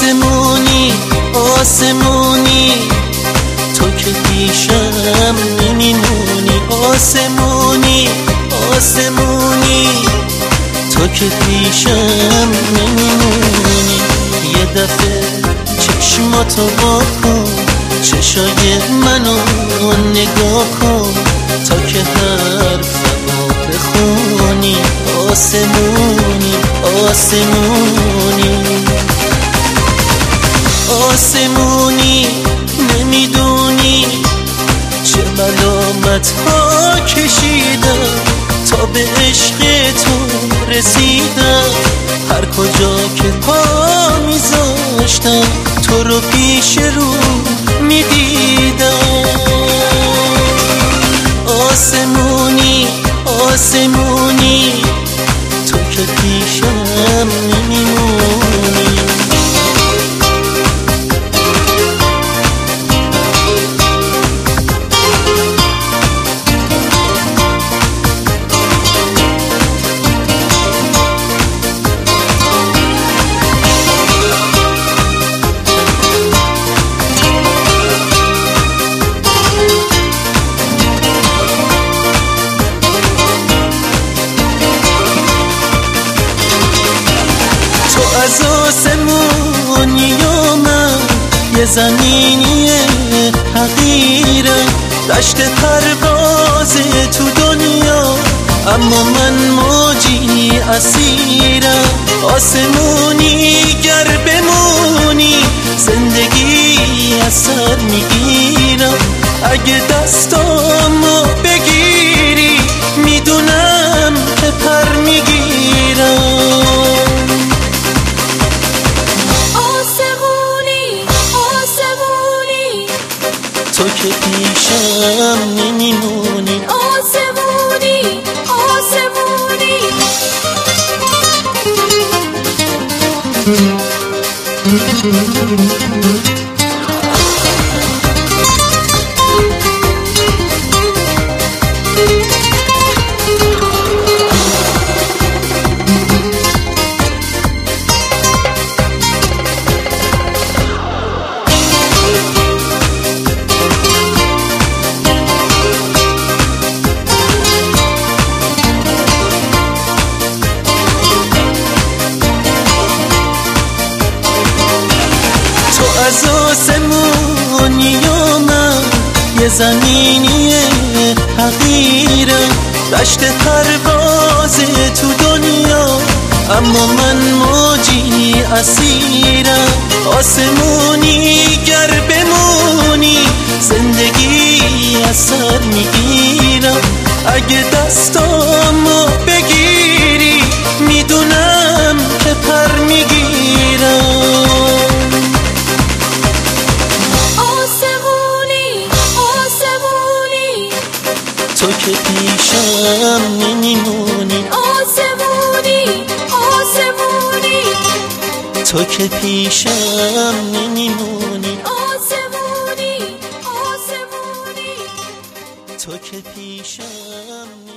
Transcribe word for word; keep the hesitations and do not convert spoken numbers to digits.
آسمونی آسمونی تو که پیشم نمیمونی. آسمونی آسمونی تو که پیشم نمیمونی. یه دفعه چشماتو وا کن، چشای منو نگاه کن تا که حرفمو بخونی. آسمونی آسمونی آسمونی نمیدونی چه ملامت ها کشیدم تا به عشق تو رسیدم. هر کجا که پا میذاشتم تو رو پیش رو میدیدم. آسمونی آسمونی تو که پیشم نمیمونی. از آسمونی و من یه زمینی حقیرم، دشت پرواز تو دنیا اما من موجی اسیرم. آسمونی گر بمونی زندگی از سر میگیرم. اگه دستامو بگیری میدونم که پر میگیرم. تو که پیشم نمیمونی. آسمونی آسمونی از آسمونی و من یه زمینی حقیرم، دشت پرواز تو دنیا اما من موجی اسیرم. آسمونی گر بمونی زندگی از سر میگیرم. اگه دستامو بگیری میدونم که پر میگیرم. تو که پیشم نمیمونی. آسمونی آسمونی تو که پیشم نمیمونی. آسمونی آسمونی تو که پیشم